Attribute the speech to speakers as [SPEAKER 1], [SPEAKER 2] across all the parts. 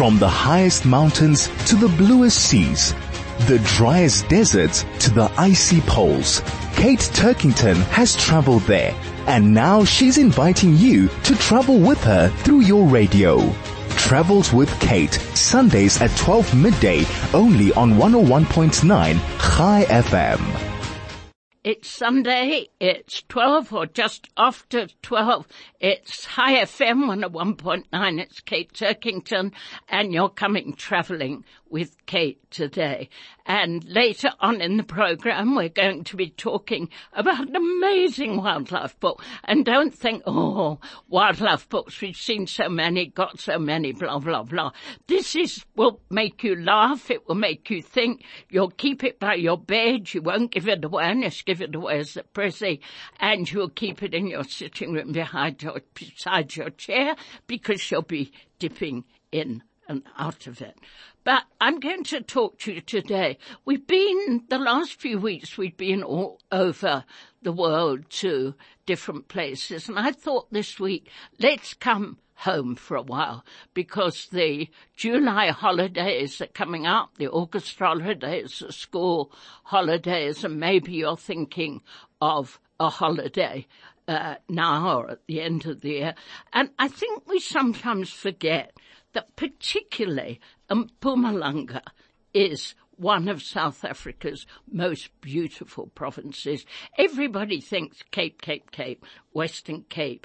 [SPEAKER 1] From the highest mountains to the bluest seas, the driest deserts to the icy poles, Kate Turkington has traveled there, and now she's inviting you to travel with her through your radio. Travels with Kate, Sundays at 12 midday, only on 101.9 Chai FM.
[SPEAKER 2] It's Sunday, it's 12 or just after 12. It's Chai FM 101.9. It's Kate Turkington, and you're coming travelling with Kate today. And later on in the programme, we're going to be talking about an amazing wildlife book. And don't think, oh, wildlife books, we've seen so many, got so many, blah, blah, blah. Will make you laugh, it will make you think. You'll keep it by your bed, you won't give it away, unless give it away as a present, and you'll keep it in your sitting room beside your chair, because you'll be dipping in and out of it. But I'm going to talk to you today. The last few weeks, we've been all over the world to different places. And I thought this week, let's come home for a while, because the July holidays are coming up, the August holidays, the school holidays, and maybe you're thinking of a holiday now or at the end of the year. And I think we sometimes forget that particularly Mpumalanga is one of South Africa's most beautiful provinces. Everybody thinks Cape, Western Cape.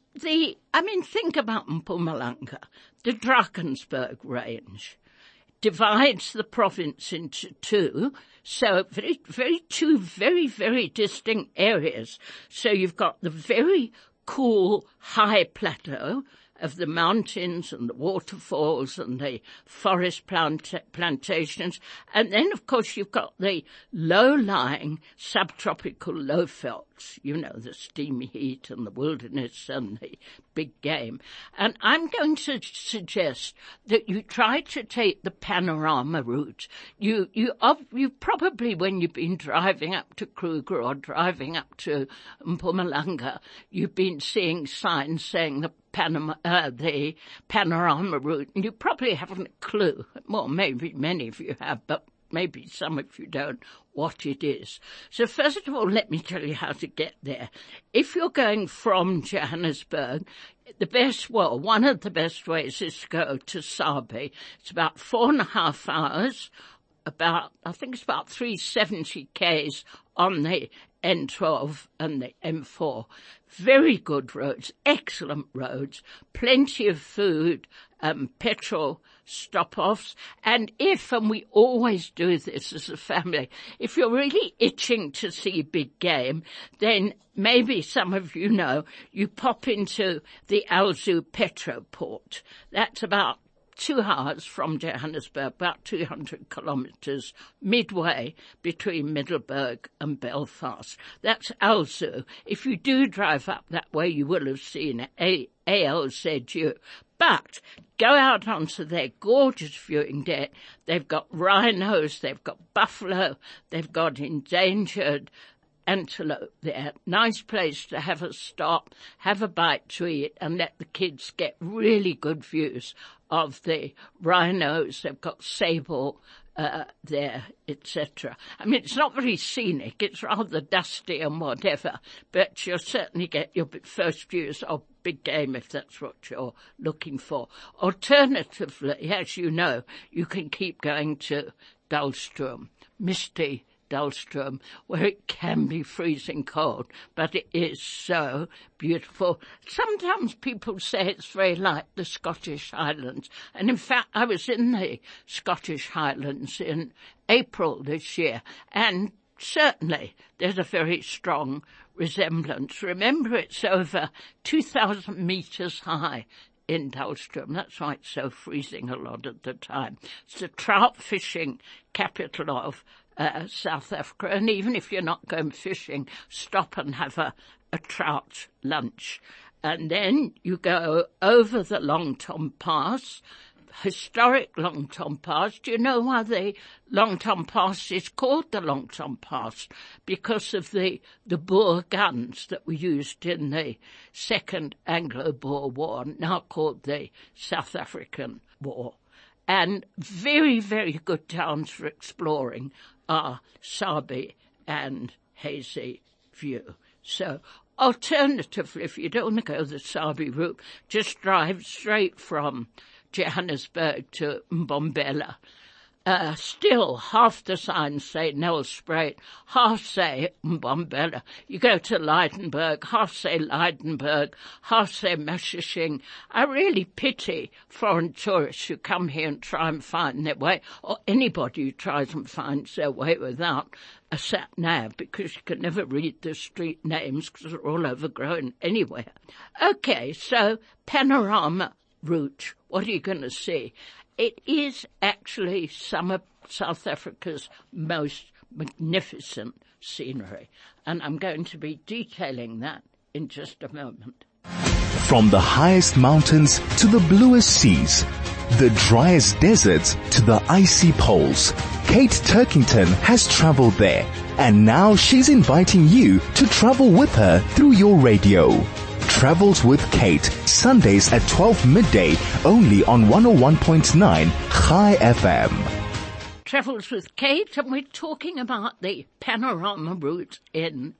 [SPEAKER 2] Think about Mpumalanga. The Drakensberg Range divides the province into two, so two very, very distinct areas. So you've got the very cool high plateau of the mountains and the waterfalls and the forest plantations. And then, of course, you've got the low-lying subtropical lowvelds, the steamy heat and the wilderness and the big game. And I'm going to suggest that you try to take the panorama route. You probably, when you've been driving up to Kruger or driving up to Mpumalanga, you've been seeing signs saying the panorama route, and you probably haven't a clue. Well, maybe many of you have, but maybe some of you don't, what it is. So first of all, let me tell you how to get there. If you're going from Johannesburg, one of the best ways is to go to Sabi. It's about 4.5 hours, I think it's about 370 k's on the N12 and the M4. Very good roads, excellent roads, plenty of food, petrol stop-offs. And we always do this as a family, if you're really itching to see big game, then maybe some of you know, you pop into the Alzu Petroport. That's about 2 hours from Johannesburg, about 200 kilometres, midway between Middelburg and Belfast. That's Alzu. If you do drive up that way, you will have seen ALZU. But go out onto their gorgeous viewing deck. They've got rhinos, they've got buffalo, they've got endangered antelope there. Nice place to have a stop, have a bite to eat, and let the kids get really good views of the rhinos. They've got sable there, etc. It's not very scenic. It's rather dusty and whatever, but you'll certainly get your first views of big game if that's what you're looking for. Alternatively, as you know, you can keep going to Dullstroom, misty Dullstroom, where it can be freezing cold, but it is so beautiful. Sometimes people say it's very like the Scottish Highlands, and in fact I was in the Scottish Highlands in April this year, and certainly there's a very strong resemblance. Remember, it's over 2,000 metres high in Dullstroom. That's why it's so freezing a lot of the time. It's the trout fishing capital of South Africa, and even if you're not going fishing, stop and have a trout lunch. And then you go over the Long Tom Pass, historic Long Tom Pass. Do you know why the Long Tom Pass is called the Long Tom Pass? Because of the Boer guns that were used in the Second Anglo-Boer War, now called the South African War. And very, very good towns for exploring are Sabi and Hazy View. So alternatively, if you don't want to go the Sabi route, just drive straight from Johannesburg to Mbombela. Still, half the signs say Nelspruit, half say Mbombela. You go to Lydenburg, half say Lydenburg, half say Mashishing. I really pity foreign tourists who come here and try and find their way, or anybody who tries and finds their way without a sat-nav, because you can never read the street names because they're all overgrown anywhere. Okay, so panorama route, what are you going to see? It is actually some of South Africa's most magnificent scenery, and I'm going to be detailing that in just a moment.
[SPEAKER 1] From the highest mountains to the bluest seas, the driest deserts to the icy poles, Kate Turkington has traveled there, and now she's inviting you to travel with her through your radio. Travels with Kate, Sundays at 12 midday, only on 101.9 Chai FM.
[SPEAKER 2] Travels with Kate, and we're talking about the panorama route in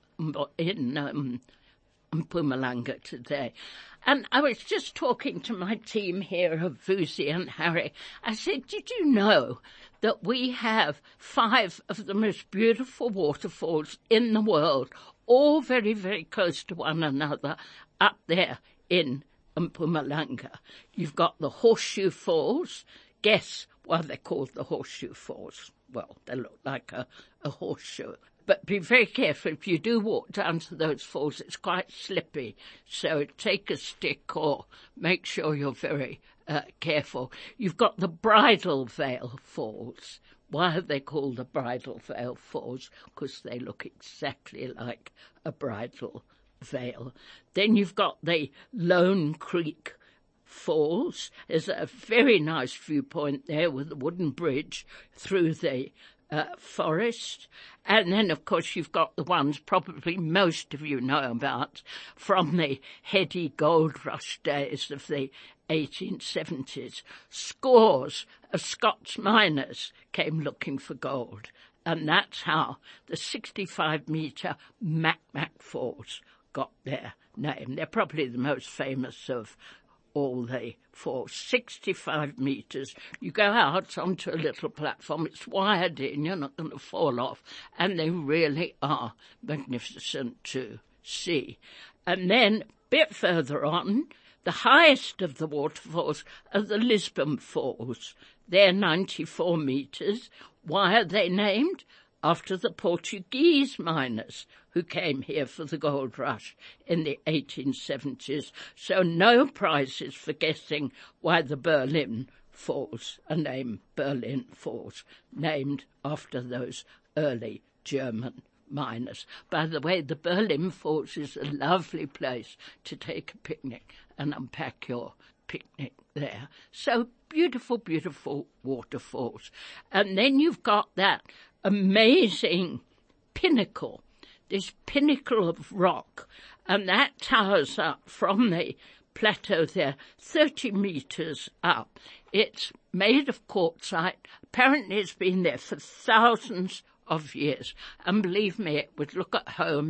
[SPEAKER 2] Mpumalanga today. And I was just talking to my team here of Vusi and Harry. I said, did you know that we have 5 of the most beautiful waterfalls in the world, all very, very close to one another, up there in Mpumalanga? You've got the Horseshoe Falls. Guess why they're called the Horseshoe Falls? Well, they look like a horseshoe. But be very careful. If you do walk down to those falls, it's quite slippy. So take a stick or make sure you're very careful. You've got the Bridal Veil Falls. Why are they called the Bridal Veil Falls? Because they look exactly like a bridal veil. Then you've got the Lone Creek Falls. There's a very nice viewpoint there with a wooden bridge through the forest. And then, of course, you've got the ones probably most of you know about from the heady gold rush days of the 1870s. Scores of Scots miners came looking for gold, and that's how the 65-metre Mac Falls got their name. They're probably the most famous of all the falls. 65 metres. You go out onto a little platform, it's wired in, you're not going to fall off, and they really are magnificent to see. And then, a bit further on, the highest of the waterfalls are the Lisbon Falls. They're 94 metres. Why are they named? After the Portuguese miners who came here for the gold rush in the 1870s. So no prizes for guessing why the Berlin Falls are named Berlin Falls, named after those early German miners. By the way, the Berlin Falls is a lovely place to take a picnic and unpack your picnic there. So beautiful, beautiful waterfalls. And then you've got that amazing pinnacle, this pinnacle of rock, and that towers up from the plateau there, 30 metres up. It's made of quartzite. Apparently it's been there for thousands of years. And believe me, it would look at home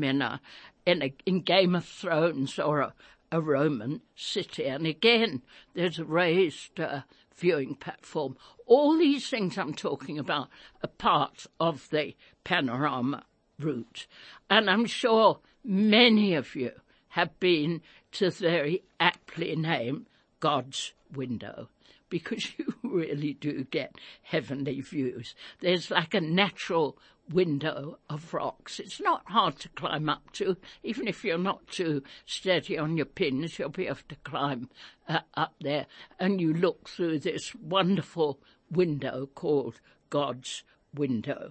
[SPEAKER 2] in Game of Thrones or a Roman city. And again, there's a raised viewing platform. All these things I'm talking about are part of the panorama route. And I'm sure many of you have been to the very aptly named God's Window, because you really do get heavenly views. There's like a natural window of rocks. It's not hard to climb up to. Even if you're not too steady on your pins, you'll be able to climb up there. And you look through this wonderful window called God's Window.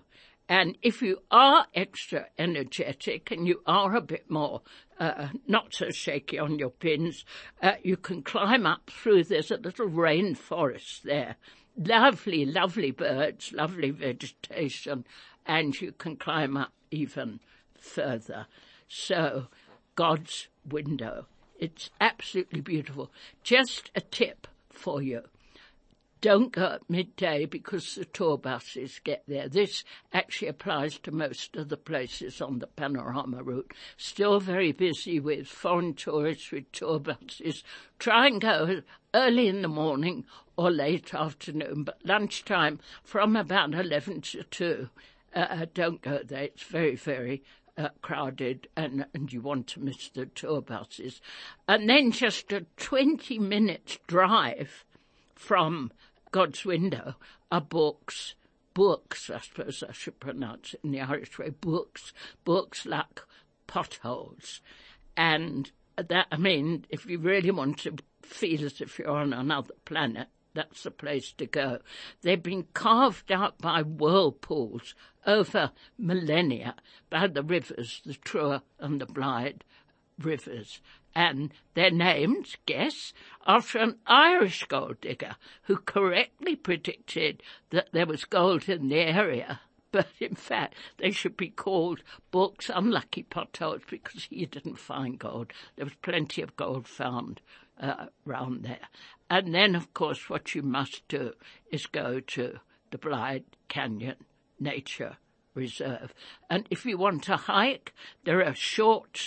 [SPEAKER 2] And if you are extra energetic and you are a bit more not so shaky on your pins, you can climb up through. There's a little rainforest there. Lovely, lovely birds, lovely vegetation, and you can climb up even further. So, God's Window. It's absolutely beautiful. Just a tip for you. Don't go at midday because the tour buses get there. This actually applies to most of the places on the Panorama route. Still very busy with foreign tourists with tour buses. Try and go early in the morning or late afternoon, but lunchtime from about 11 to 2. Don't go there. It's very, very crowded, and you want to miss the tour buses. And then just a 20-minute drive from God's Window are books, I suppose I should pronounce it in the Irish way, books like potholes. And that, I mean, if you really want to feel as if you're on another planet, that's the place to go. They've been carved out by whirlpools over millennia by the rivers, the Trua and the Blythe rivers. And they're named, guess, after an Irish gold digger who correctly predicted that there was gold in the area. But in fact, they should be called Book's Unlucky Potholes because he didn't find gold. There was plenty of gold found round there. And then, of course, what you must do is go to the Blythe Canyon Nature Reserve. And if you want to hike, there are short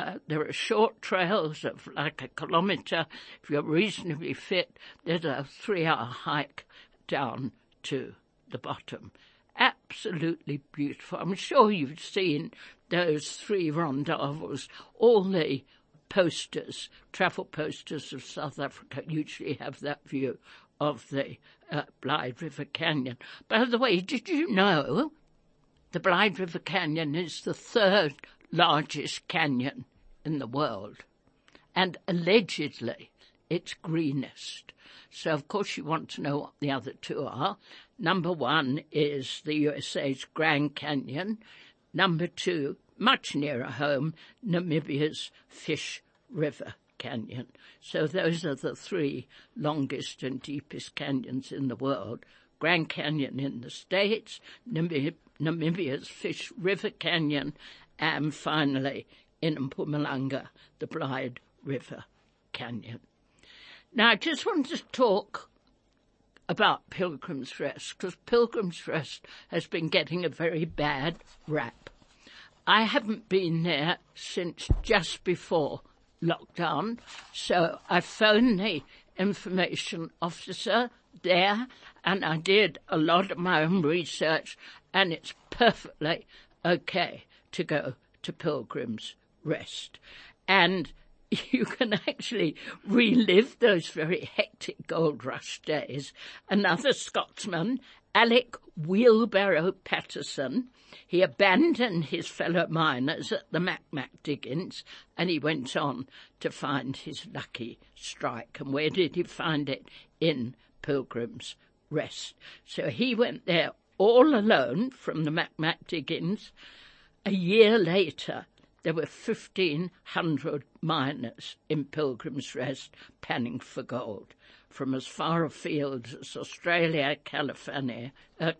[SPEAKER 2] trails of like a kilometre. If you're reasonably fit, there's a 3-hour hike down to the bottom. Absolutely beautiful. I'm sure you've seen those 3 rondavels. All the posters, travel posters of South Africa usually have that view of the Blythe River Canyon. By the way, did you know the Blythe River Canyon is the 3rd largest canyon in the world, and allegedly it's greenest. So, of course, you want to know what the other 2 are. Number 1 is the USA's Grand Canyon. Number 2, much nearer home, Namibia's Fish River Canyon. So those are the 3 longest and deepest canyons in the world. Grand Canyon in the States, Namibia's Fish River Canyon, and finally in Mpumalanga, the Blythe River Canyon. Now, I just want to talk about Pilgrim's Rest, because Pilgrim's Rest has been getting a very bad rap. I haven't been there since just before lockdown, so I phoned the information officer there, and I did a lot of my own research, and it's perfectly okay to go to Pilgrim's Rest. And you can actually relive those very hectic gold rush days. Another Scotsman, Alec Wheelbarrow Patterson, he abandoned his fellow miners at the Macmac diggings and he went on to find his lucky strike. And where did he find it? In Pilgrim's Rest. So he went there all alone from the Macmac diggings. A year later, there were 1,500 miners in Pilgrim's Rest panning for gold from as far afield as Australia, California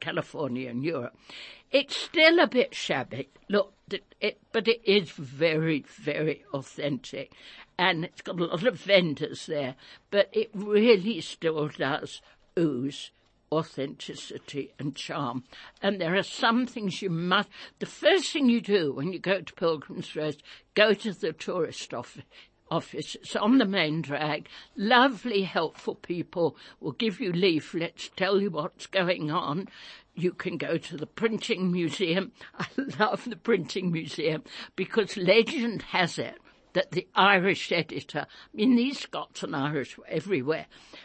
[SPEAKER 2] and Europe. It's still a bit shabby, look, but it is very, very authentic. And it's got a lot of vendors there, but it really still does ooze authenticity and charm. And there are some things you must... The first thing you do when you go to Pilgrim's Rest, go to the tourist office. It's on the main drag. Lovely, helpful people will give you leaflets, tell you what's going on. You can go to the printing museum. I love the printing museum because legend has it that the Irish editor, I mean, these Scots and Irish were everywhere.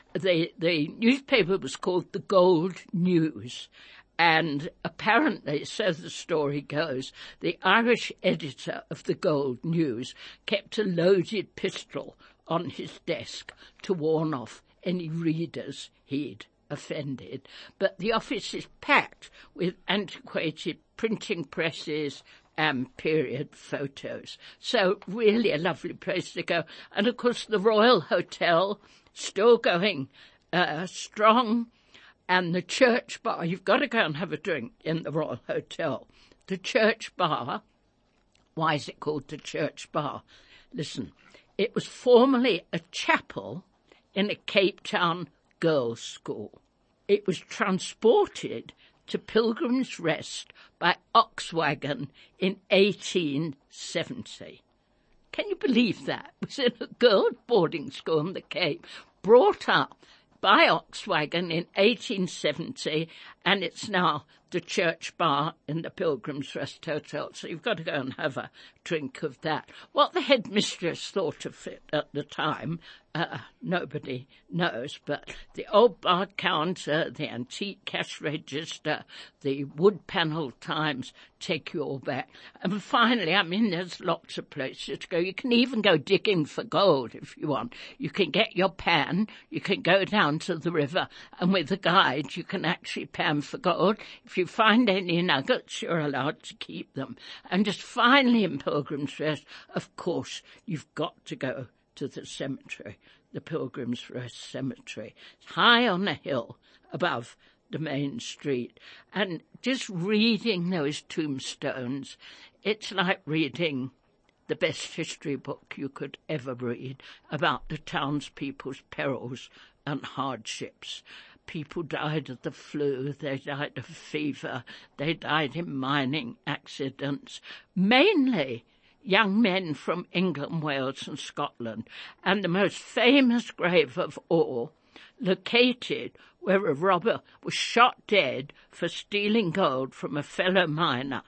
[SPEAKER 2] The newspaper was called The Gold News. And apparently, so the story goes, the Irish editor of the Gold News kept a loaded pistol on his desk to warn off any readers he'd offended. But the office is packed with antiquated printing presses and period photos. So really a lovely place to go. And of course the Royal Hotel, still going strong, and the Church Bar. You've got to go and have a drink in the Royal Hotel. The Church Bar, why is it called the Church Bar? Listen, it was formerly a chapel in a Cape Town girls' school. It was transported to Pilgrim's Rest by ox wagon in 1870. Can you believe that? It was in a girls' boarding school in the Cape, brought up by ox wagon in 1870, and it's now the Church Bar in the Pilgrim's Rest Hotel. So you've got to go and have a drink of that. What the headmistress thought of it at the time, nobody knows, but the old bar counter, the antique cash register, the wood panel times take you all back. And finally, I mean, there's lots of places to go. You can even go digging for gold if you want. You can get your pan, you can go down to the river, and with a guide you can actually pan for gold. If you find any nuggets, you're allowed to keep them. And just finally in Pilgrim's Rest, of course, you've got to go to the cemetery, the Pilgrim's Rest Cemetery. It's high on a hill above the main street. And just reading those tombstones, it's like reading the best history book you could ever read about the townspeople's perils and hardships. People died of the flu, they died of fever, they died in mining accidents, mainly young men from England, Wales and Scotland. And the most famous grave of all, located where a robber was shot dead for stealing gold from a fellow miner.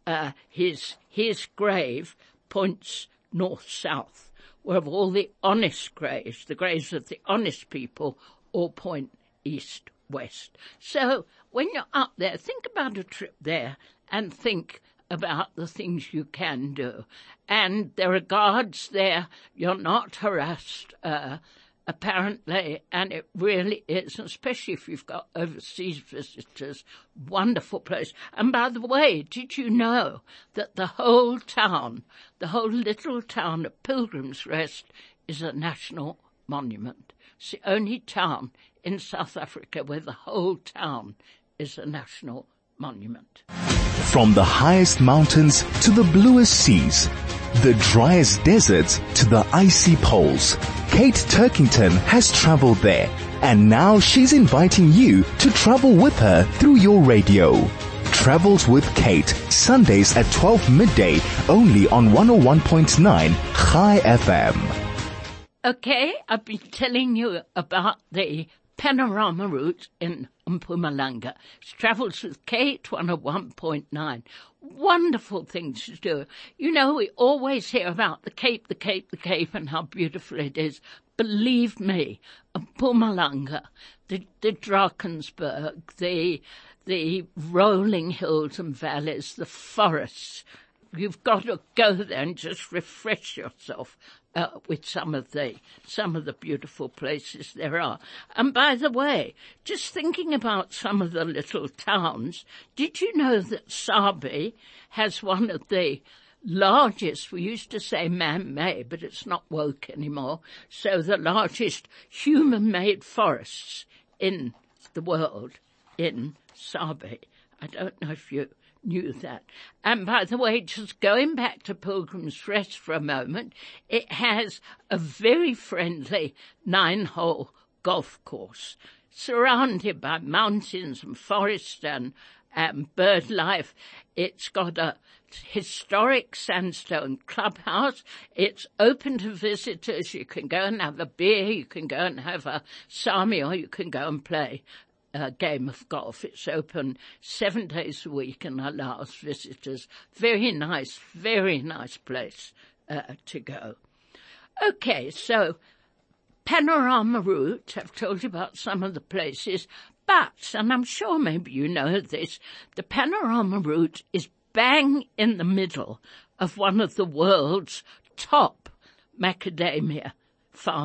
[SPEAKER 2] His grave points north-south, where all the honest graves, the graves of the honest people, all point east-west. So when you're up there, think about a trip there and think about the things you can do. And there are guards there. You're not harassed, apparently, and it really is, especially if you've got overseas visitors, wonderful place. And by the way, did you know that the whole little town of Pilgrim's Rest is a national monument? It's the only town in South Africa where the whole town is a national monument.
[SPEAKER 1] From the highest mountains to the bluest seas, the driest deserts to the icy poles, Kate Turkington has traveled there, and now she's inviting you to travel with her through your radio. Travels with Kate, Sundays at 12 midday, only on 101.9 High FM.
[SPEAKER 2] Okay, I've been telling you about the panorama route in Mpumalanga. It travels with Kate 101.9. Wonderful things to do. You know, we always hear about the Cape, and how beautiful it is. Believe me, Mpumalanga, the Drakensberg, the rolling hills and valleys, the forests. You've got to go there and just refresh yourself with some of the beautiful places there are. And by the way, just thinking about some of the little towns, did you know that Sabi has one of the largest, we used to say man-made, but it's not woke anymore, so the largest human-made forests in the world in Sabi? I don't know if you knew that. And by the way, just going back to Pilgrim's Rest for a moment, it has a very friendly 9-hole golf course surrounded by mountains and forests and bird life. It's got a historic sandstone clubhouse. It's open to visitors. You can go and have a beer, you can go and have a sami, or you can go and play a game of golf. It's open 7 days a week and allows visitors. Very nice place to go. Okay, so panorama route, I've told you about some of the places, but, and I'm sure maybe you know this, the panorama route is bang in the middle of one of the world's top macadamia farming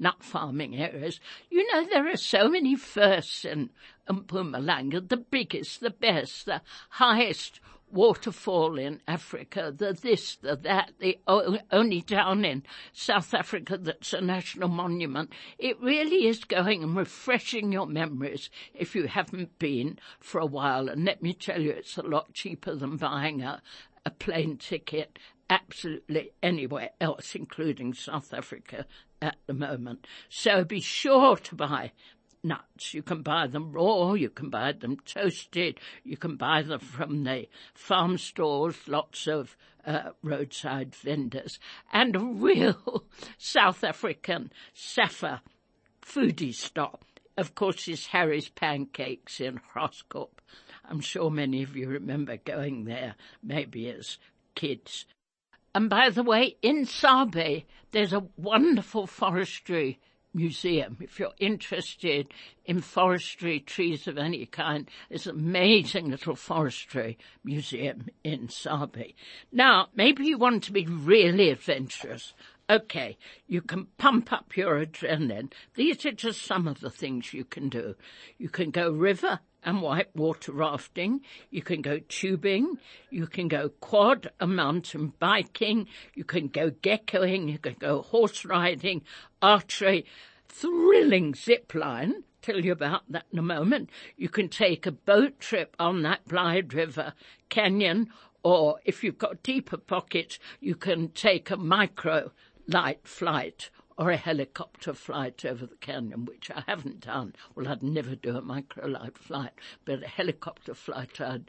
[SPEAKER 2] nut farming areas. You know, there are so many firsts in Mpumalanga, the biggest, the best, the highest waterfall in Africa, the this, the that, the only town in South Africa that's a national monument. It really is going and refreshing your memories if you haven't been for a while. And let me tell you, it's a lot cheaper than buying a plane ticket absolutely anywhere else, including South Africa at the moment. So be sure to buy nuts. You can buy them raw, you can buy them toasted, you can buy them from the farm stores, lots of roadside vendors, and a real South African SAFA foodie stop, of course, is Harry's Pancakes in Graskop. I'm sure many of you remember going there, maybe as kids. And by the way, in Sabe, there's a wonderful forestry museum. If you're interested in forestry, trees of any kind, there's an amazing little forestry museum in Sabe. Now, maybe you want to be really adventurous. Okay, you can pump up your adrenaline. These are just some of the things you can do. You can go river and whitewater rafting. You can go tubing. You can go quad and mountain biking. You can go geckoing. You can go horse riding, archery, thrilling zip line. Tell you about that in a moment. You can take a boat trip on that Blythe River Canyon, or if you've got deeper pockets, you can take a micro light flight or a helicopter flight over the canyon, which I haven't done. Well, I'd never do a micro-light flight, but a helicopter flight I'd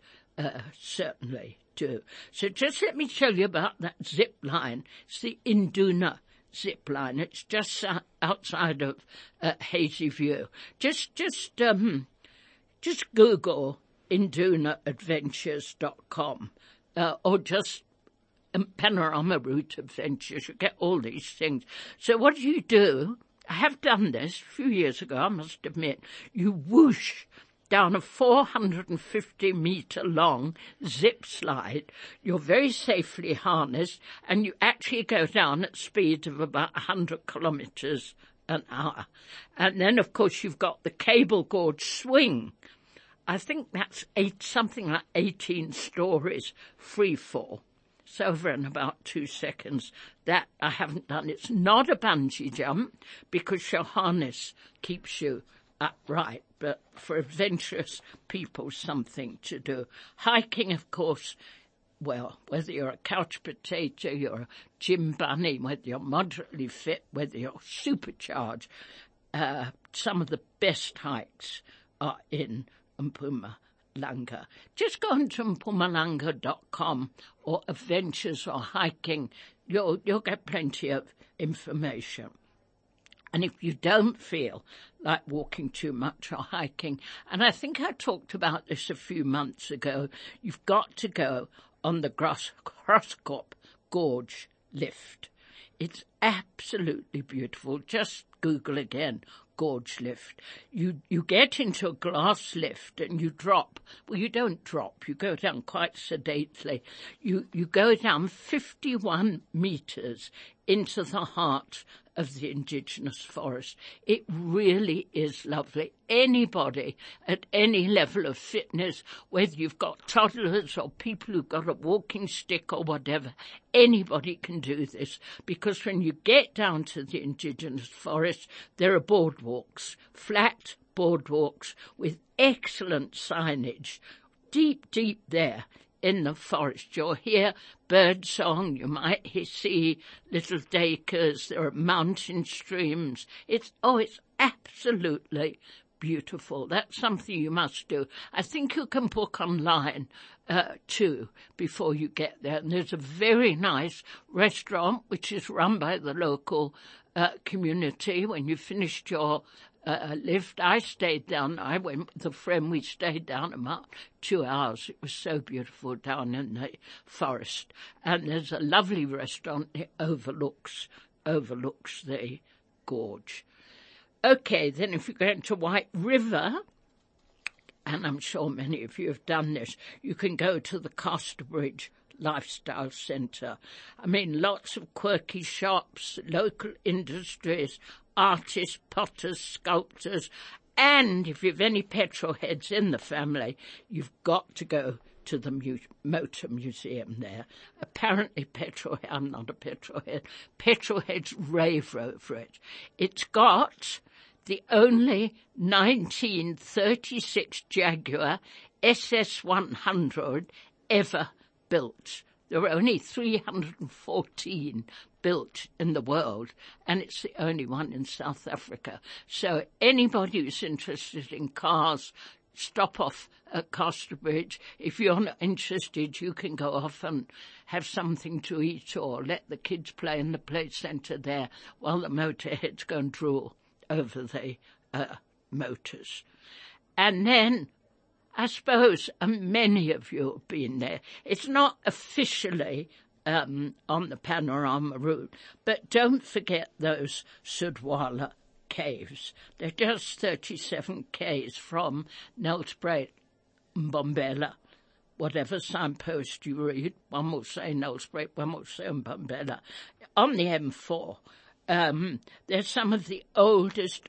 [SPEAKER 2] certainly do. So just let me tell you about that zip line. It's the Induna zip line. It's just outside of Hazyview. Just Google IndunaAdventures.com or just Panorama Route Adventures. You get all these things. So what do? I have done this a few years ago, I must admit. You whoosh down a 450-metre long zip slide. You're very safely harnessed, and you actually go down at speeds of about 100 kilometres an hour. And then, of course, you've got the cable gorge swing. I think that's something like 18 stories free fall. It's over in about 2 seconds. That I haven't done. It's not a bungee jump because your harness keeps you upright, but for adventurous people, something to do. Hiking, of course, well, whether you're a couch potato, you're a gym bunny, whether you're moderately fit, whether you're supercharged, some of the best hikes are in Mpumalanga. Just go on to mpumalanga.com or adventures or hiking. You'll get plenty of information. And if you don't feel like walking too much or hiking, and I think I talked about this a few months ago, you've got to go on the Graskop Gorge lift. It's absolutely beautiful. Just Google again, gorge lift. You get into a glass lift and you drop. Well, you don't drop. You go down quite sedately. You go down 51 metres into the heart of the indigenous forest. It really is lovely. Anybody at any level of fitness, whether you've got toddlers or people who've got a walking stick or whatever, anybody can do this, because when you get down to the indigenous forest, there are boardwalks, flat boardwalks with excellent signage, deep there in the forest. You'll hear bird song, you might see little duikers, there are mountain streams. It's absolutely beautiful. That's something you must do. I think you can book online too before you get there. And there's a very nice restaurant which is run by the local community. When you finished your lift, I stayed down. I went with a friend. We stayed down about 2 hours. It was so beautiful down in the forest. And there's a lovely restaurant that overlooks the gorge. Okay, then if you're going to White River, and I'm sure many of you have done this, you can go to the Casterbridge Lifestyle Centre. I mean, lots of quirky shops, local industries, artists, potters, sculptors, and if you've any petrol heads in the family, you've got to go to the motor museum there. Apparently I'm not a petrol head. Petrol heads rave over it. It's got the only 1936 Jaguar SS100 ever built. There were only 314 built in the world, and it's the only one in South Africa. So anybody who's interested in cars, stop off at Casterbridge. If you're not interested, you can go off and have something to eat or let the kids play in the play centre there while the motorheads go and drool over the motors. And then, I suppose many of you have been there. It's not officially on the Panorama route, but don't forget those Sudwala caves. They're just 37 k's from Nelspruit, Mbombela. Whatever signpost you read, one will say Nelspruit, one will say Mbombela. On the M4, they're some of the oldest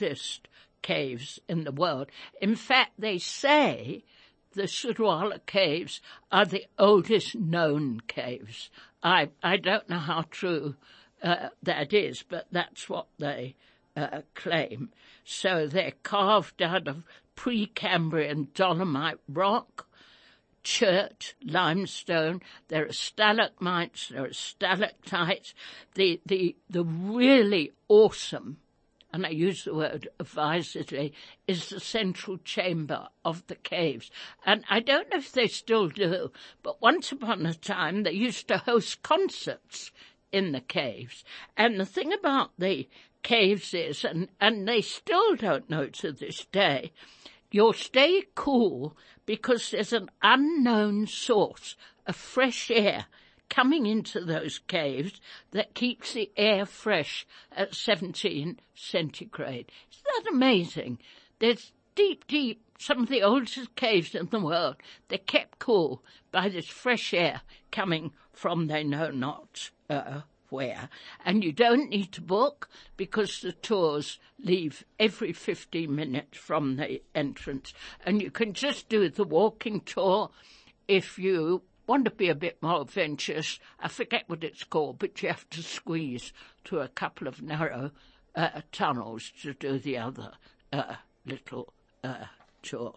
[SPEAKER 2] caves in the world. In fact, they say the Sudwala caves are the oldest known caves. I don't know how true that is, but that's what they claim. So they're carved out of Precambrian dolomite rock, chert, limestone. There are stalagmites, there are stalactites. The really awesome, and I use the word advisedly, is the central chamber of the caves. And I don't know if they still do, but once upon a time they used to host concerts in the caves. And the thing about the caves is, and they still don't know to this day, you'll stay cool because there's an unknown source of fresh air coming into those caves that keeps the air fresh at 17 centigrade. Isn't that amazing? There's deep, some of the oldest caves in the world. They're kept cool by this fresh air coming from they know not where. And you don't need to book because the tours leave every 15 minutes from the entrance. And you can just do the walking tour if you want to be a bit more adventurous. I forget what it's called, but you have to squeeze through a couple of narrow tunnels to do the other little tour.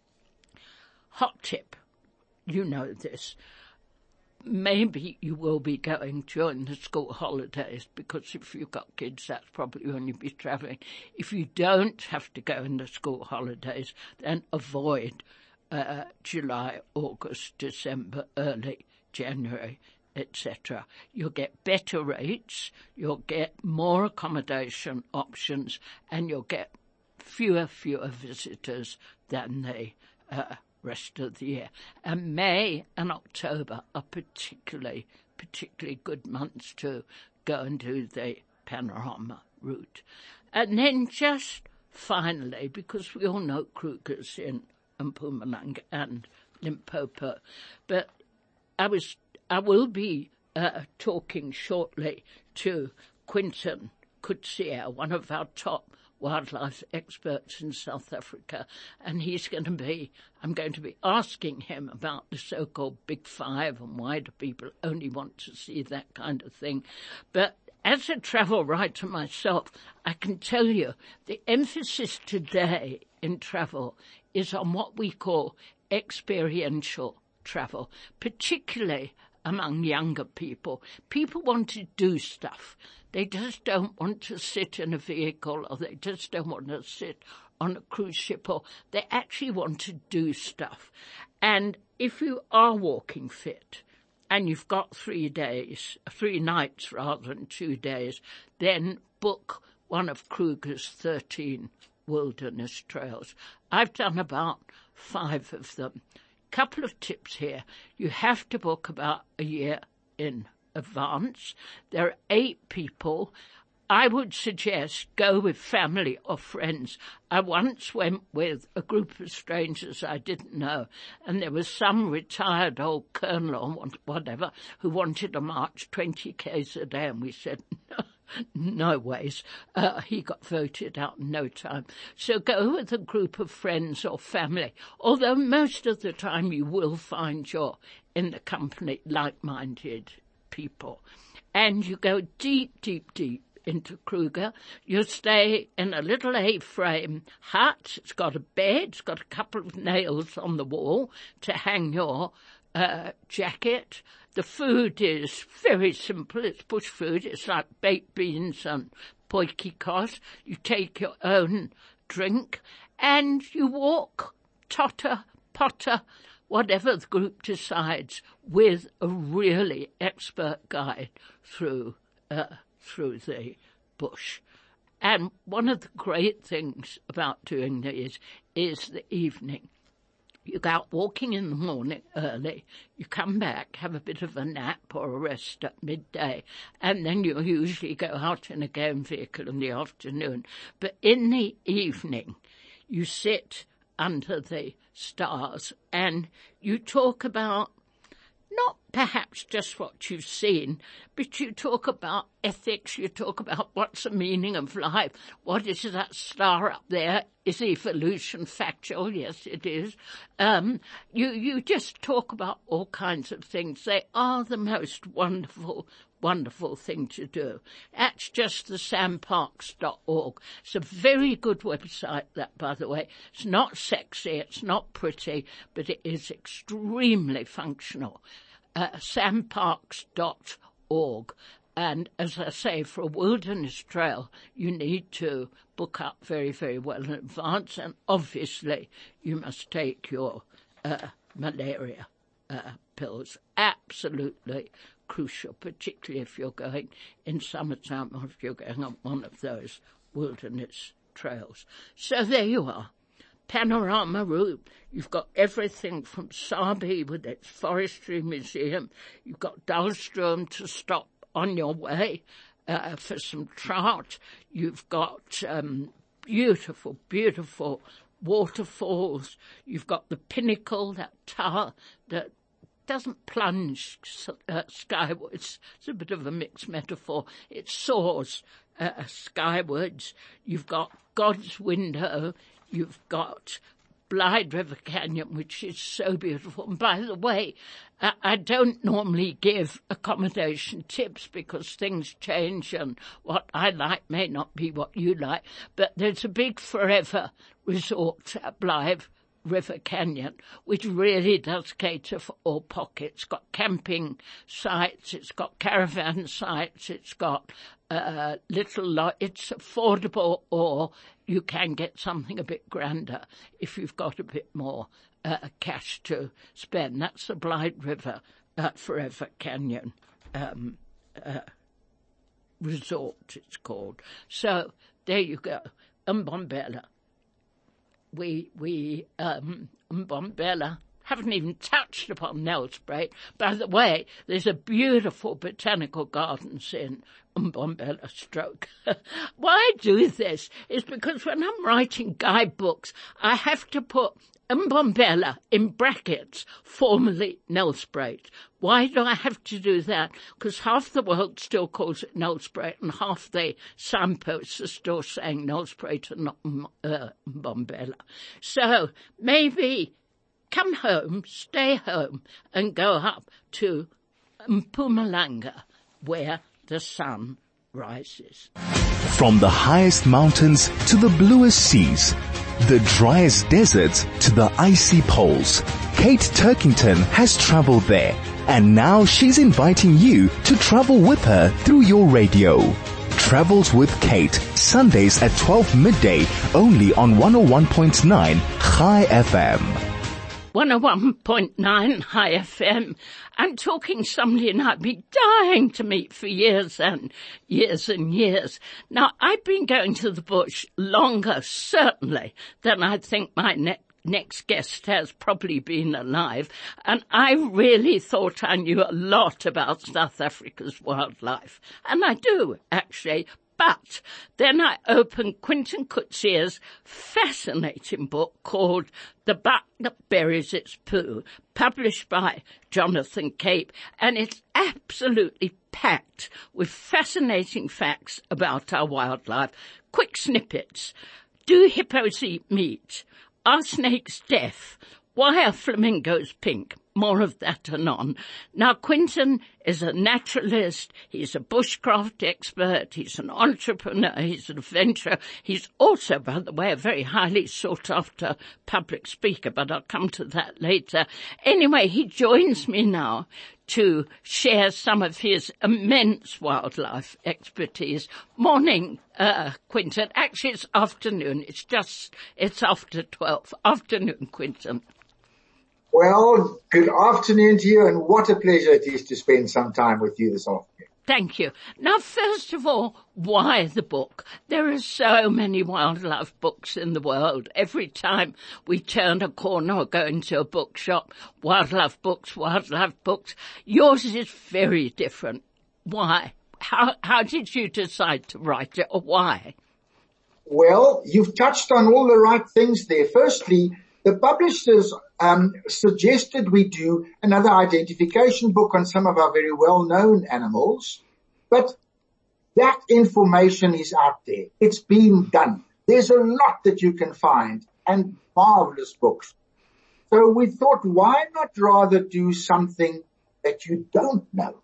[SPEAKER 2] Hot tip, you know this. Maybe you will be going during the school holidays, because if you've got kids, that's probably when you'll be travelling. If you don't have to go in the school holidays, then avoid July, August, December, early January, etc. You'll get better rates, you'll get more accommodation options, and you'll get fewer visitors than the rest of the year. And May and October are particularly good months to go and do the Panorama route. And then just finally, because we all know Kruger's in Mpumalanga and Limpopo, but I will be talking shortly to Quinton Coetzee, one of our top wildlife experts in South Africa, and I'm going to be asking him about the so-called Big Five and why do people only want to see that kind of thing. But as a travel writer myself, I can tell you the emphasis today in travel is on what we call experiential travel, particularly among younger people. People want to do stuff. They just don't want to sit in a vehicle, or they just don't want to sit on a cruise ship, or they actually want to do stuff. And if you are walking fit, and you've got 3 nights rather than 2 days, then book one of Kruger's 13 wilderness trails. I've done about 5 of them. Couple of tips here. You have to book about a year in advance. There are 8 people. I would suggest go with family or friends. I once went with a group of strangers I didn't know, and there was some retired old colonel or whatever who wanted to march 20 k's a day, and we said, no ways. He got voted out in no time. So go with a group of friends or family, although most of the time you will find you're in the company like-minded people. And you go deep, deep, deep into Kruger. You stay in a little A-frame hut. It's got a bed. It's got a couple of nails on the wall to hang your jacket. The food is very simple. It's bush food. It's like baked beans and poikikos. You take your own drink and you walk, totter, potter, whatever the group decides, with a really expert guide through the bush. And one of the great things about doing these is the evening. You go out walking in the morning early, you come back, have a bit of a nap or a rest at midday, and then you usually go out in a game vehicle in the afternoon. But in the evening, you sit under the stars and you talk about not perhaps just what you've seen, but you talk about ethics, you talk about what's the meaning of life, what is that star up there, is evolution factual? Yes, it is. You just talk about all kinds of things. They are the most wonderful thing to do. That's just the samparks.org. It's a very good website, that, by the way. It's not sexy, it's not pretty, but it is extremely functional. Samparks.org. And as I say, for a wilderness trail, you need to book up very, very well in advance. And obviously, you must take your malaria pills. Absolutely crucial, particularly if you're going in summertime or if you're going on one of those wilderness trails. So there you are. Panorama route. You've got everything from Sabi with its forestry museum. You've got Dahlstrom to stop on your way for some trout. You've got beautiful, beautiful waterfalls. You've got the pinnacle, that tower that doesn't plunge skywards. It's a bit of a mixed metaphor. It soars skywards. You've got God's Window. You've got Blythe River Canyon, which is so beautiful. And by the way, I don't normally give accommodation tips because things change and what I like may not be what you like. But there's a big forever resort at Blythe River Canyon, which really does cater for all pockets. It's got camping sites, it's got caravan sites, it's got it's affordable, or you can get something a bit grander if you've got a bit more cash to spend. That's the Blythe River Forever Canyon Resort, it's called. So there you go, Mbombela. We Mbombela haven't even touched upon Nelspruit. By the way, there's a beautiful botanical gardens in Mbombela Stroke. Why I do this is because when I'm writing guidebooks, I have to put Mbombela in brackets, formerly Nelspruit. Why do I have to do that? Because half the world still calls it Nelspruit and half the signposts are still saying Nelspruit and not Mbombela. So maybe come home, stay home, and go up to Mpumalanga, where the sun rises.
[SPEAKER 1] From the highest mountains to the bluest seas, the driest deserts to the icy poles, Kate Turkington has traveled there, and now she's inviting you to travel with her through your radio. Travels with Kate, Sundays at 12 midday, only on 101.9 High FM.
[SPEAKER 2] 101.9 High FM. I'm talking somebody and I've been dying to meet for years and years and years. Now, I've been going to the bush longer, certainly, than I think my next guest has probably been alive. And I really thought I knew a lot about South Africa's wildlife. And I do, actually. But then I opened Quentin Coetzee's fascinating book called The Buck That Buries Its Poo, published by Jonathan Cape, and it's absolutely packed with fascinating facts about our wildlife. Quick snippets. Do hippos eat meat? Are snakes deaf? Why are flamingos pink? More of that anon. Now, Quinton is a naturalist, he's a bushcraft expert, he's an entrepreneur, he's an adventurer. He's also, by the way, a very highly sought-after public speaker, but I'll come to that later. Anyway, he joins me now to share some of his immense wildlife expertise. Morning, Quinton. Actually, it's afternoon. It's after 12. Afternoon, Quinton.
[SPEAKER 3] Well, good afternoon to you, and what a pleasure it is to spend some time with you this afternoon.
[SPEAKER 2] Thank you. Now, first of all, why the book? There are so many wildlife books in the world. Every time we turn a corner or go into a bookshop, wildlife books. Yours is very different. Why? How did you decide to write it, or why?
[SPEAKER 3] Well, you've touched on all the right things there. Firstly, the publishers suggested we do another identification book on some of our very well-known animals, but that information is out there. It's been done. There's a lot that you can find, and marvelous books. So we thought, why not rather do something that you don't know?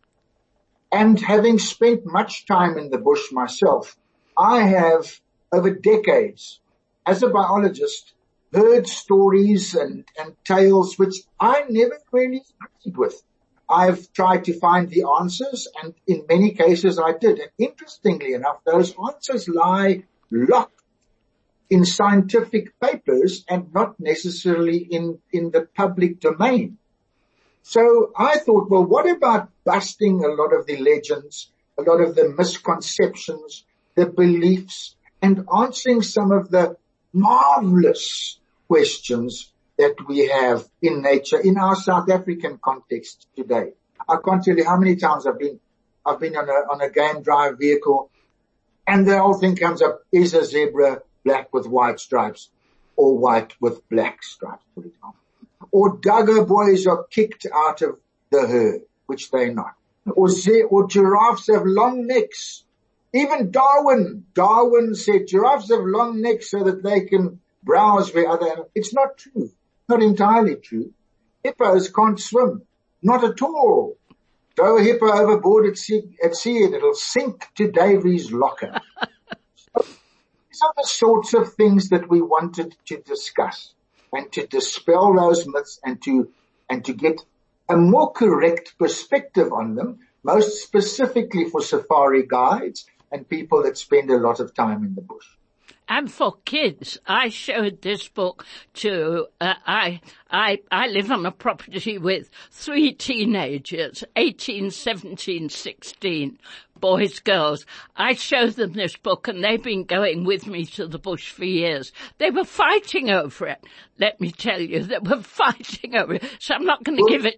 [SPEAKER 3] And having spent much time in the bush myself, I have, over decades, as a biologist, heard stories and tales which I never really agreed with. I've tried to find the answers, and in many cases I did. And interestingly enough, those answers lie locked in scientific papers and not necessarily in the public domain. So I thought, well, what about busting a lot of the legends, a lot of the misconceptions, the beliefs, and answering some of the marvelous questions that we have in nature in our South African context today. I can't tell you how many times I've been on a game drive vehicle, and the whole thing comes up: is a zebra black with white stripes or white with black stripes, for example? Or duggar boys are kicked out of the herd, which they're not. Or giraffes have long necks. Even Darwin said giraffes have long necks so that they can browse where other animals. It's not true. Not entirely true. Hippos can't swim. Not at all. Throw a hippo overboard at sea and it'll sink to Davy's locker. So these are the sorts of things that we wanted to discuss and to dispel those myths and to get a more correct perspective on them, most specifically for safari guides and people that spend a lot of time in the bush.
[SPEAKER 2] And for kids, I showed this book to, I live on a property with 3 teenagers, 18, 17, 16, boys, girls. I showed them this book and they've been going with me to the bush for years. They were fighting over it. Let me tell you, they were fighting over it. So I'm not going to give it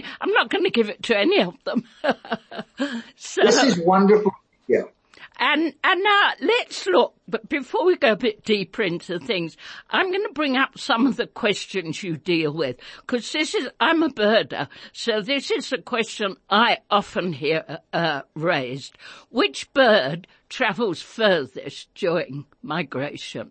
[SPEAKER 2] to any of them. So,
[SPEAKER 3] this is wonderful. Yeah.
[SPEAKER 2] And now let's look, but before we go a bit deeper into things, I'm going to bring up some of the questions you deal with, because I'm a birder, so this is a question I often hear raised. Which bird travels furthest during migration?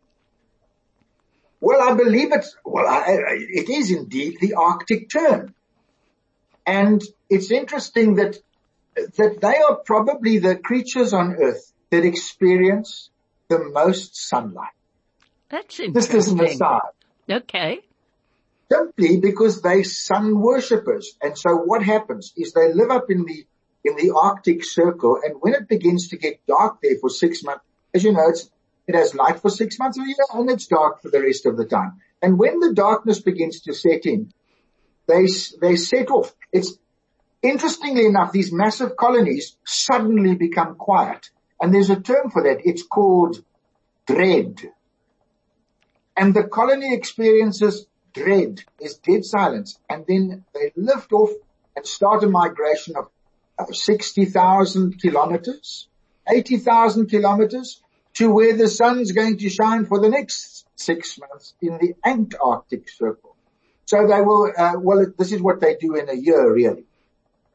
[SPEAKER 3] Well, I believe it is indeed the Arctic tern. And it's interesting that they are probably the creatures on Earth that experience the most sunlight.
[SPEAKER 2] That's interesting.
[SPEAKER 3] Just as an aside.
[SPEAKER 2] Okay.
[SPEAKER 3] Simply because they're sun worshippers. And so what happens is they live up in the Arctic Circle, and when it begins to get dark there for 6 months, as you know, it has light for 6 months of the year and it's dark for the rest of the time. And when the darkness begins to set in, they set off. Interestingly enough, these massive colonies suddenly become quiet. And there's a term for that. It's called dread. And the colony experiences dread, is dead silence. And then they lift off and start a migration of 60,000 kilometers, 80,000 kilometers to where the sun's going to shine for the next 6 months in the Antarctic Circle. So they will, this is what they do in a year, really.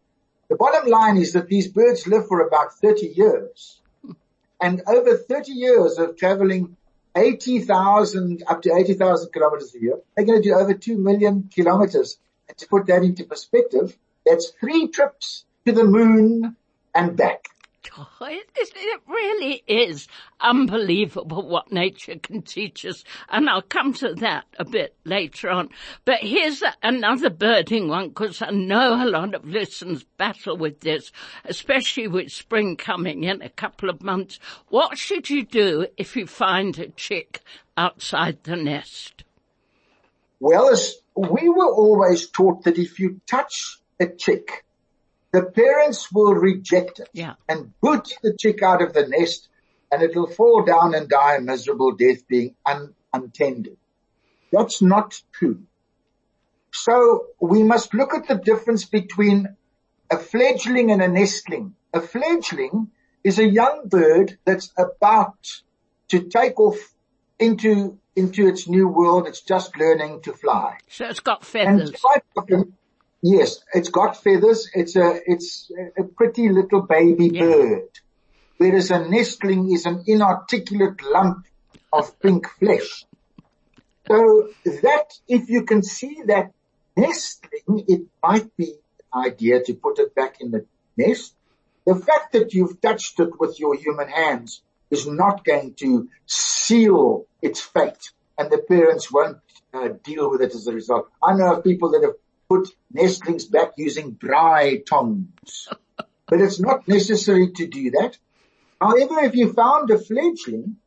[SPEAKER 3] The bottom line is that these birds live for about 30 years. And over 30 years of traveling up to 80,000 kilometers a year, they're going to do over 2 million kilometers. And to put that into perspective, that's 3 trips to the moon and back.
[SPEAKER 2] Oh, it really is unbelievable what nature can teach us, and I'll come to that a bit later on. But here's another birding one, because I know a lot of listeners battle with this, especially with spring coming in a couple of months. What should you do if you find a chick outside the nest?
[SPEAKER 3] Well, as we were always taught that if you touch a chick, the parents will reject it and put the chick out of the nest, and it will fall down and die a miserable death being untended. That's not true. So we must look at the difference between a fledgling and a nestling. A fledgling is a young bird that's about to take off into its new world. It's just learning to fly.
[SPEAKER 2] So it's got feathers.
[SPEAKER 3] And quite often, yes, it's got feathers. It's a pretty little baby bird. Whereas a nestling is an inarticulate lump of pink flesh. So that, if you can see that nestling, it might be an idea to put it back in the nest. The fact that you've touched it with your human hands is not going to seal its fate, and the parents won't deal with it as a result. I know of people that have put nestlings back using dry tongs. But it's not necessary to do that. However, if you found a fledgling,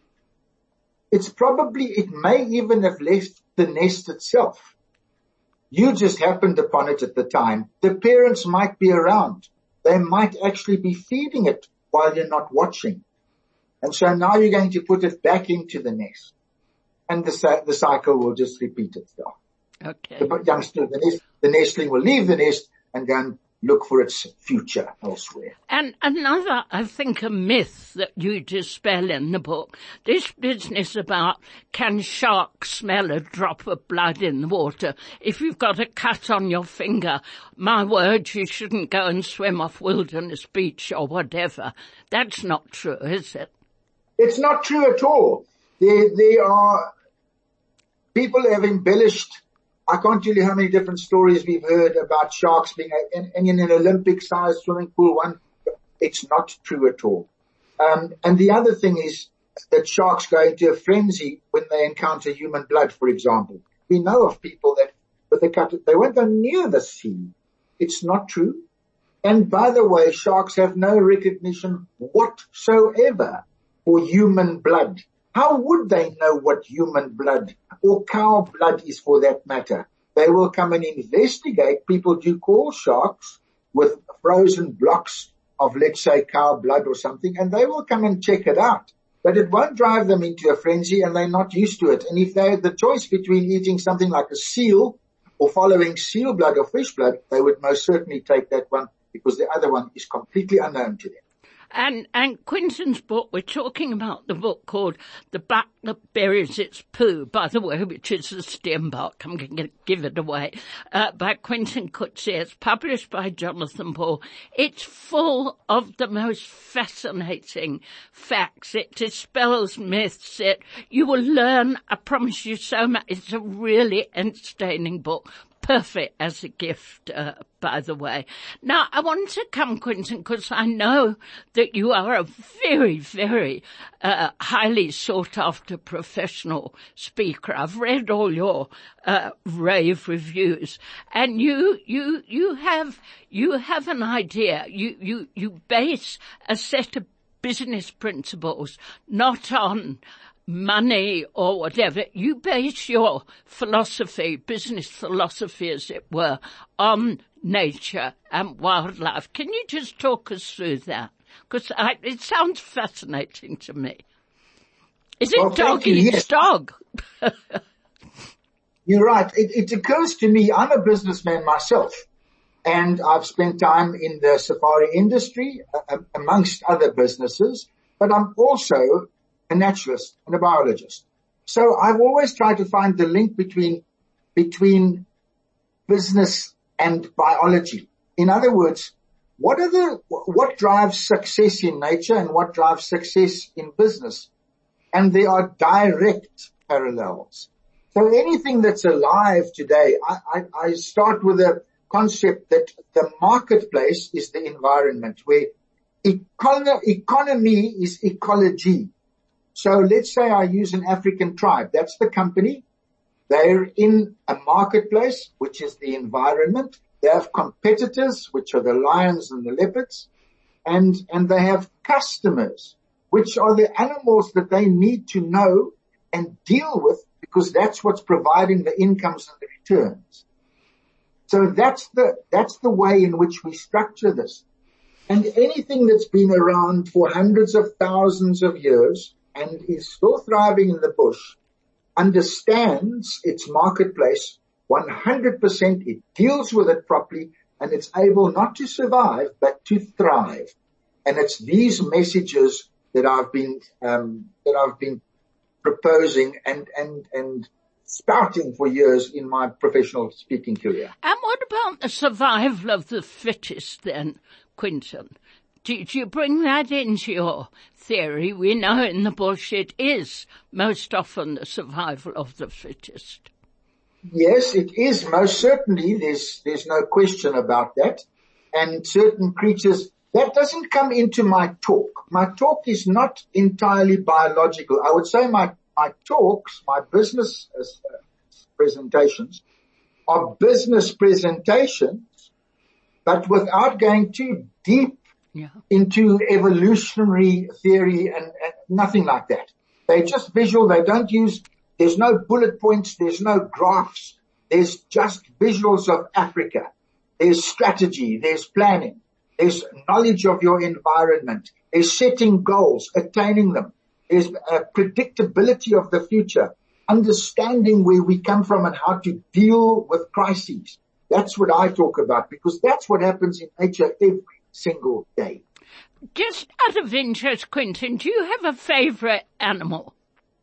[SPEAKER 3] it may even have left the nest itself. You just happened upon it at the time. The parents might be around. They might actually be feeding it while you're not watching. And so now you're going to put it back into the nest. And the cycle will just repeat itself.
[SPEAKER 2] Okay.
[SPEAKER 3] The nestling will leave the nest and go and look for its future elsewhere.
[SPEAKER 2] And another, I think, a myth that you dispel in the book, this business about can sharks smell a drop of blood in the water? If you've got a cut on your finger, my word, you shouldn't go and swim off Wilderness Beach or whatever. That's not true, is it?
[SPEAKER 3] It's not true at all. There are people have embellished. I can't tell you how many different stories we've heard about sharks being in an Olympic-sized swimming pool. It's not true at all. And the other thing is that sharks go into a frenzy when they encounter human blood, for example. We know of people that with a cut, they won't go near the sea. It's not true. And by the way, sharks have no recognition whatsoever for human blood. How would they know what human blood or cow blood is, for that matter? They will come and investigate. People do call sharks with frozen blocks of, let's say, cow blood or something, and they will come and check it out. But it won't drive them into a frenzy, and they're not used to it. And if they had the choice between eating something like a seal or following seal blood or fish blood, they would most certainly take that one, because the other one is completely unknown to them.
[SPEAKER 2] And Quentin's book, we're talking about the book called The Buck That Buries Its Poo, by the way, which is a Steenbok. I'm going to give it away, by Quentin Coetzee. It's published by Jonathan Ball. It's full of the most fascinating facts. It dispels myths. You will learn, I promise you so much. It's a really entertaining book. Perfect as a gift, by the way. Now, I want to come, Quentin, because I know that you are a very, very highly sought-after professional speaker. I've read all your rave reviews, and you have an idea. You base a set of business principles not on money or whatever. You base your philosophy, business philosophy as it were, on nature and wildlife. Can you just talk us through that? Because it sounds fascinating to me. Is it dog eats dog?
[SPEAKER 3] You're right. It occurs to me, I'm a businessman myself, and I've spent time in the safari industry amongst other businesses, but I'm also a naturalist and a biologist. So I've always tried to find the link between business and biology. In other words, what drives success in nature and what drives success in business? And there are direct parallels. So anything that's alive today, I start with a concept that the marketplace is the environment, where economy is ecology. So let's say I use an African tribe. That's the company. They're in a marketplace, which is the environment. They have competitors, which are the lions and the leopards. And they have customers, which are the animals that they need to know and deal with, because that's what's providing the incomes and the returns. So that's the way in which we structure this. And anything that's been around for hundreds of thousands of years and is still thriving in the bush understands its marketplace 100%. It deals with it properly, and it's able not to survive, but to thrive. And it's these messages that I've been proposing and spouting for years in my professional speaking career.
[SPEAKER 2] And what about the survival of the fittest then, Quinton? Do you bring that into your theory? We know in the bush it is most often the survival of the fittest.
[SPEAKER 3] Yes, it is most certainly. There's no question about that. And certain creatures, that doesn't come into my talk. My talk is not entirely biological. I would say my talks, my business presentations are business presentations, but without going too deep into evolutionary theory and nothing like that. They're just visual. They don't use, there's no bullet points. There's no graphs. There's just visuals of Africa. There's strategy. There's planning. There's knowledge of your environment. There's setting goals, attaining them. There's predictability of the future, understanding where we come from and how to deal with crises. That's what I talk about, because that's what happens in nature every single day.
[SPEAKER 2] Just out of interest, Quinton, do you have a favorite animal?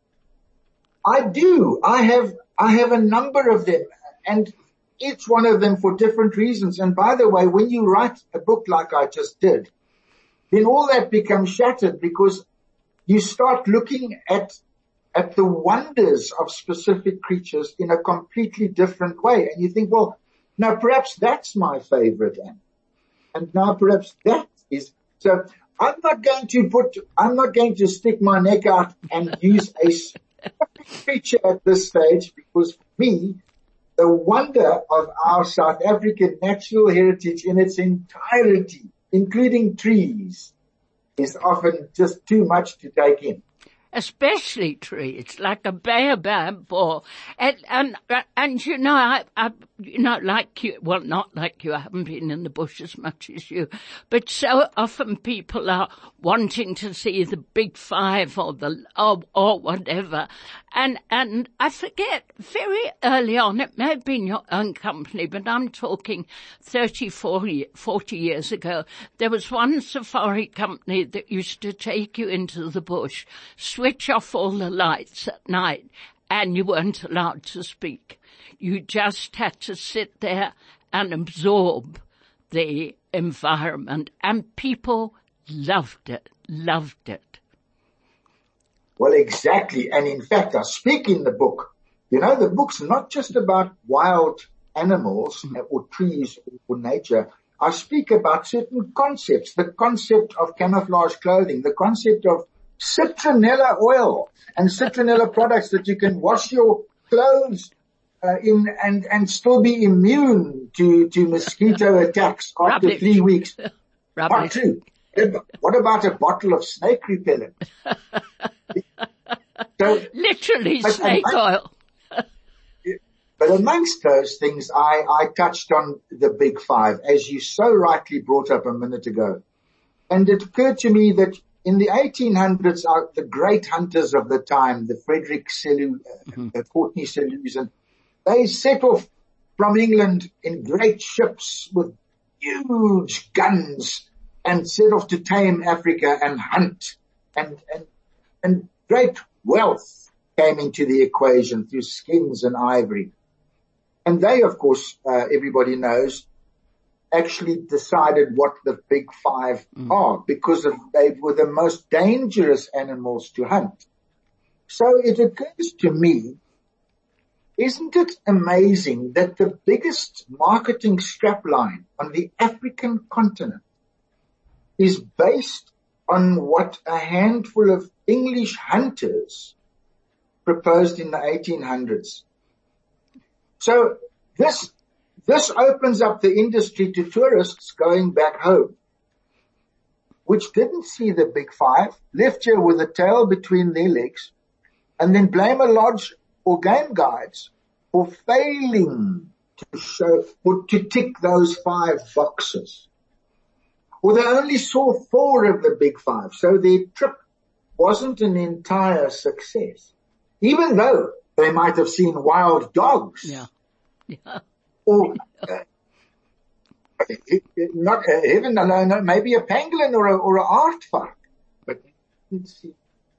[SPEAKER 3] I do. I have a number of them, and each one of them for different reasons. And by the way, when you write a book like I just did, then all that becomes shattered, because you start looking at the wonders of specific creatures in a completely different way. And you think, well, now perhaps that's my favorite animal. And now perhaps that is, so I'm not going to stick my neck out and use a specific creature at this stage, because for me, the wonder of our South African natural heritage in its entirety, including trees, is often just too much to take in.
[SPEAKER 2] Especially trees, like a baobab or, and you know, I like you, well, not like you, I haven't been in the bush as much as you, but so often people are wanting to see the big five or or whatever. And I forget, very early on, it may have been your own company, but I'm talking 40 years ago, there was one safari company that used to take you into the bush, switch off all the lights at night, and you weren't allowed to speak. You just had to sit there and absorb the environment, and people loved it.
[SPEAKER 3] Well, exactly. And in fact, I speak in the book. You know, the book's not just about wild animals or trees or nature. I speak about certain concepts, the concept of camouflage clothing, the concept of citronella oil and citronella products that you can wash your clothes in and still be immune to mosquito attacks after 3 weeks. Not true. What about a bottle of snake repellent? So,
[SPEAKER 2] literally snake oil.
[SPEAKER 3] But amongst those things, I touched on the big five, as you so rightly brought up a minute ago. And it occurred to me that in the 1800s, the great hunters of the time, the Frederick Selous, Courtney Selous, and they set off from England in great ships with huge guns and set off to tame Africa and hunt, and great wealth came into the equation through skins and ivory. And they, of course, everybody knows, actually decided what the big five are, because they were the most dangerous animals to hunt. So it occurs to me, isn't it amazing that the biggest marketing strapline on the African continent is based on what a handful of English hunters proposed in the 1800s. So this opens up the industry to tourists going back home, which didn't see the big five, left here with a tail between their legs, and then blame a lodge or game guides for failing to show or to tick those 5 boxes. Or they only saw 4 of the big 5, so their trip wasn't an entire success, even though they might have seen wild dogs.
[SPEAKER 2] Yeah.
[SPEAKER 3] Or not heaven alone, maybe a pangolin or a aardvark. But let's see.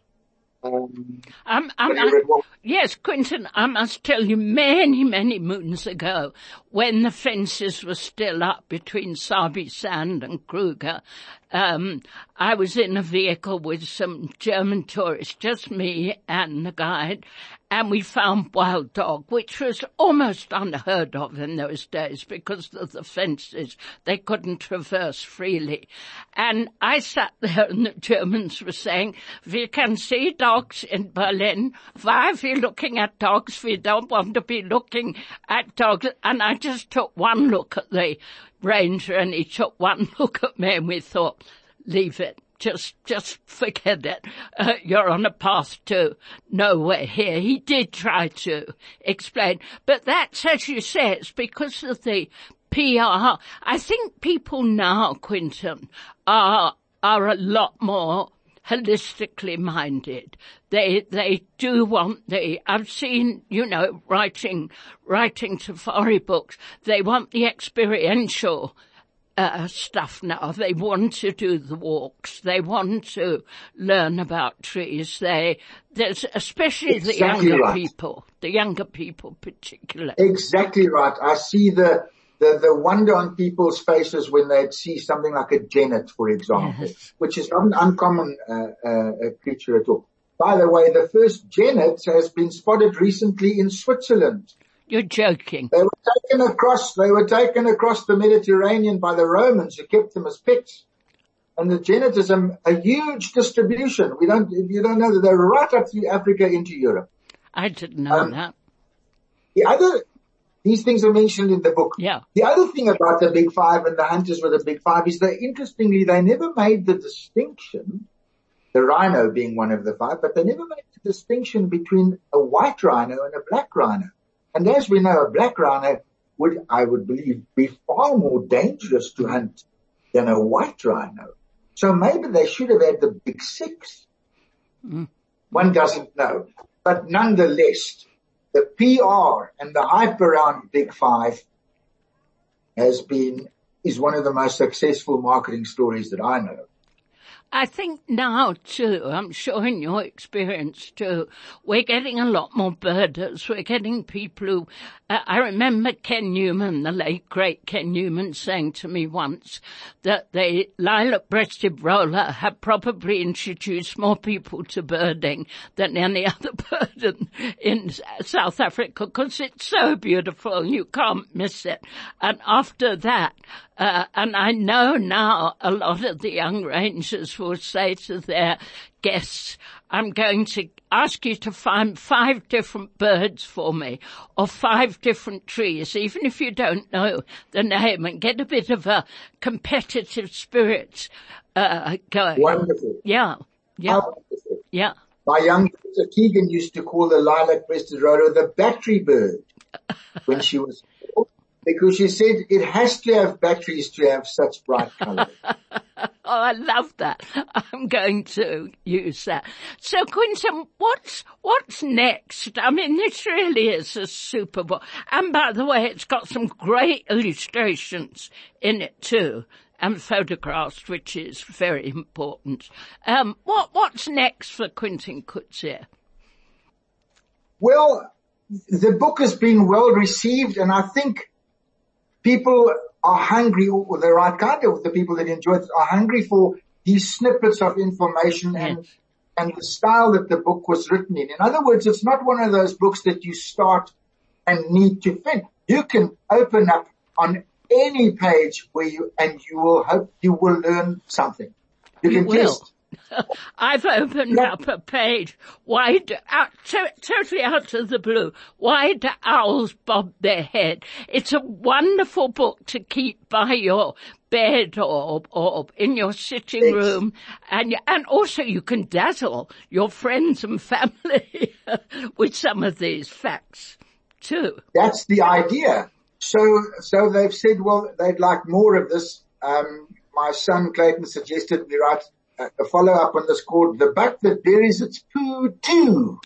[SPEAKER 2] Yes, Quentin, I must tell you, many, many moons ago, when the fences were still up between Sabi Sand and Kruger, I was in a vehicle with some German tourists, just me and the guide, and we found wild dog, which was almost unheard of in those days because of the fences. They couldn't traverse freely. And I sat there and the Germans were saying, we can see dogs in Berlin. Why are we looking at dogs? We don't want to be looking at dogs. And I just took one look at the ranger and he took one look at me and we thought, leave it. Just forget it. You're on a path to nowhere here. He did try to explain. But that's, as you say, it's because of the PR. I think people now, Quentin, are a lot more holistically minded. They do want I've seen, writing safari books. They want the experiential stuff now. They want to do the walks. They want to learn about trees. There's especially
[SPEAKER 3] exactly
[SPEAKER 2] the younger people particularly.
[SPEAKER 3] Exactly right. I see the wonder on people's faces when they see something like a genet, for example, yes, which is not an uncommon creature at all. By the way, the first genet has been spotted recently in Switzerland.
[SPEAKER 2] You're joking.
[SPEAKER 3] They were taken across the Mediterranean by the Romans, who kept them as pets. And the genet is a huge distribution. You don't know that they're right up through Africa into Europe.
[SPEAKER 2] I didn't know that.
[SPEAKER 3] These things are mentioned in the book.
[SPEAKER 2] Yeah.
[SPEAKER 3] The other thing about the big 5 and the hunters with the big 5 is that, interestingly, they never made the distinction, the rhino being one of the 5, but they never made the distinction between a white rhino and a black rhino. And as we know, a black rhino I would believe, be far more dangerous to hunt than a white rhino. So maybe they should have had the big 6. One doesn't know. But nonetheless, the PR and the hype around Big 5 is one of the most successful marketing stories that I know.
[SPEAKER 2] I think now too, I'm sure in your experience too, we're getting a lot more birders. We're getting people who, I remember Ken Newman, the late great Ken Newman, saying to me once that the lilac-breasted roller had probably introduced more people to birding than any other bird in South Africa, because it's so beautiful and you can't miss it. And after that, and I know now a lot of the young rangers will say to their guests, I'm going to ask you to find 5 different birds for me, or 5 different trees, even if you don't know the name, and get a bit of a competitive spirit going.
[SPEAKER 3] Wonderful.
[SPEAKER 2] Yeah.
[SPEAKER 3] Wonderful.
[SPEAKER 2] Yeah.
[SPEAKER 3] My young sister Keegan used to call the lilac-breasted roller the battery bird when she was small, because she said it has to have batteries to have such bright colors.
[SPEAKER 2] Oh, I love that. I'm going to use that. So, Quentin, what's next? I mean, this really is a super book. And by the way, it's got some great illustrations in it too, and photographs, which is very important. What's next for Quentin Coetzee?
[SPEAKER 3] Well, the book has been well received, and I think people are hungry, or the right kind of the people that enjoy it are hungry for these snippets of information and the style that the book was written in. In other words, it's not one of those books that you start and need to finish. You can open up on any page you will learn something. You can test.
[SPEAKER 2] I've opened up a page. Totally out of the blue. Why do owls bob their head? It's a wonderful book to keep by your bed or in your sitting room, and also you can dazzle your friends and family with some of these facts too.
[SPEAKER 3] That's the idea. So they've said, well, they'd like more of this. My son Clayton suggested we write a follow-up on this called The Buck That Buries Its Poo Too.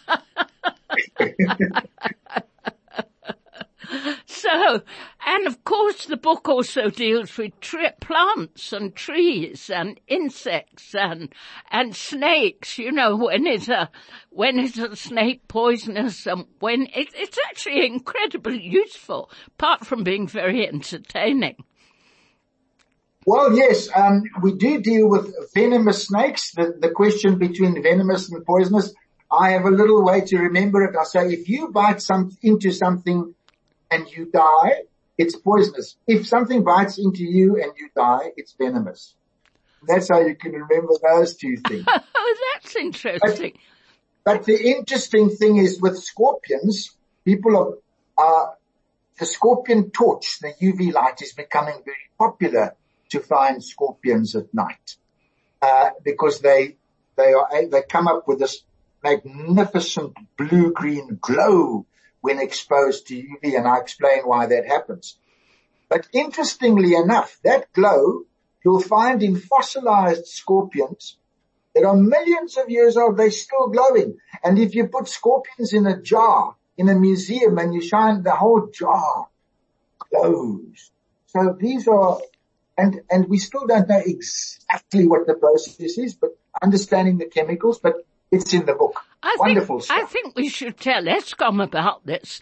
[SPEAKER 2] So, and of course the book also deals with plants and trees and insects and snakes, you know, when is a snake poisonous, and when it's actually incredibly useful, apart from being very entertaining.
[SPEAKER 3] Well, yes, we do deal with venomous snakes, the question between venomous and poisonous. I have a little way to remember it. I say if you bite into something and you die, it's poisonous. If something bites into you and you die, it's venomous. That's how you can remember those two things.
[SPEAKER 2] Oh, that's interesting.
[SPEAKER 3] But the interesting thing is with scorpions, people the scorpion torch, the UV light, is becoming very popular to find scorpions at night, because they come up with this magnificent blue-green glow when exposed to UV, and I explain why that happens. But interestingly enough, that glow you'll find in fossilized scorpions that are millions of years old. They're still glowing. And if you put scorpions in a jar in a museum and you shine, the whole jar glows. So these are, and we still don't know exactly what the process is, but understanding the chemicals, but it's in the book. Wonderful stuff.
[SPEAKER 2] I think we should tell Eskom about this.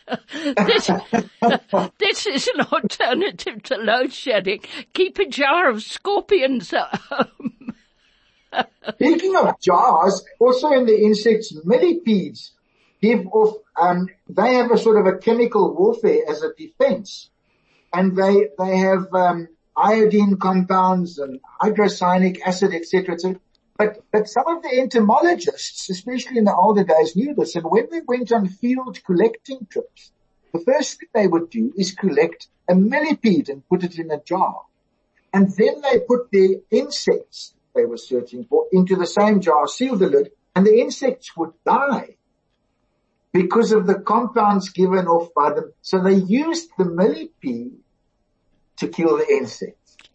[SPEAKER 2] This is an alternative to load shedding. Keep a jar of scorpions at home.
[SPEAKER 3] Speaking of jars, also in the insects, millipedes give off, they have a sort of a chemical warfare as a defense. And they have, iodine compounds and hydrocyanic acid, etc., etc. But some of the entomologists, especially in the older days, knew this. And when they went on field collecting trips, the first thing they would do is collect a millipede and put it in a jar. And then they put the insects they were searching for into the same jar, seal the lid, and the insects would die because of the compounds given off by them. So they used the millipede to kill the insects.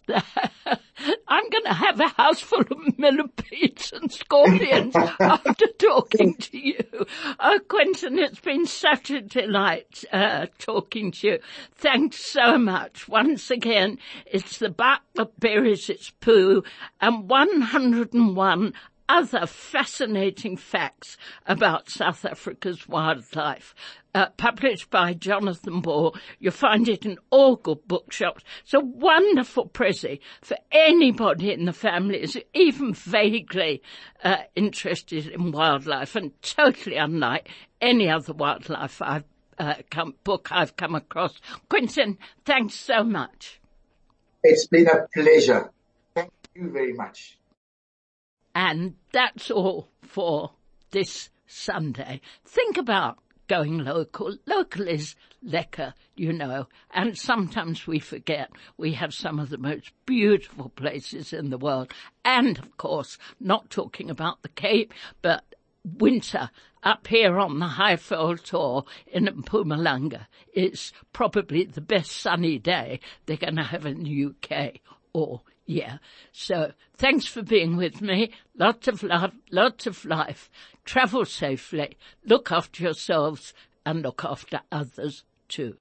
[SPEAKER 2] I'm going to have a house full of millipedes and scorpions after talking to you. Oh, Quentin, it's been such a delight talking to you. Thanks so much. Once again, it's The Buck That Buries Its Poo and 101 other fascinating facts about South Africa's wildlife. Published by Jonathan Ball. You'll find it in all good bookshops. It's a wonderful prezi for anybody in the family who's even vaguely interested in wildlife, and totally unlike any other wildlife book I've come across. Quentin, thanks so much.
[SPEAKER 3] It's been a pleasure. Thank you very much.
[SPEAKER 2] And that's all for this Sunday. Think about going local. Local is lekker, you know, and sometimes we forget we have some of the most beautiful places in the world. And, of course, not talking about the Cape, but winter up here on the Highveld Tor in Mpumalanga is probably the best sunny day they're going to have in the UK all year. So thanks for being with me. Lots of love, lots of life. Travel safely, look after yourselves and look after others too.